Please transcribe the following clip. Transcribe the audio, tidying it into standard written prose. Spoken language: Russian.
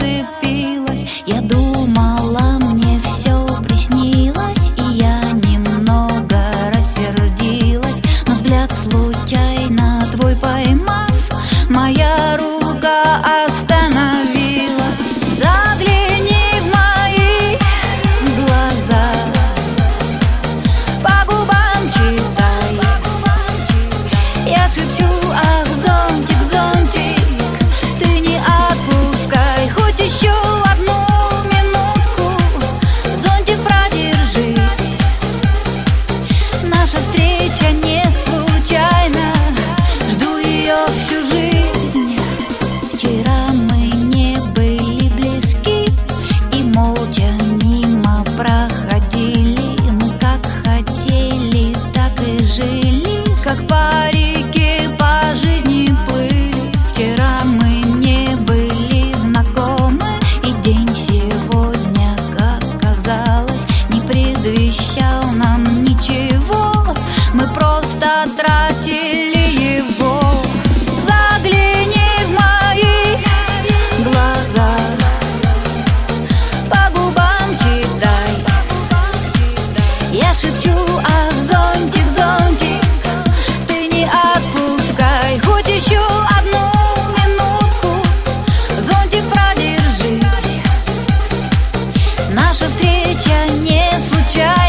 зацепилась. Я думала, мне все приснилось, и я немного рассердилась. Но взгляд случайно твой поймав, моя рука остановилась. Загляни в мои глаза, по губам читай. Я шепчу: ах, зонтик, зонтик, ты не отпускай хоть еще одну минутку. Зонтик, продержись, наша встреча не случайна, жду ее всю жизнь. Вчера мы не были близки и молча мимо проходили. Мы как хотели, так и жили, как по реке по жизни плыли. Вчера мы не были знакомы, и день сегодня, как казалось, не предвещал нам ничего. Мы просто тратили его. Загляни в мои глаза, по губам читай. Я шепчу: ах, зонтик, зонтик, ты не отпускай хоть еще одну минутку. Зонтик, продержись, наша встреча не случайна.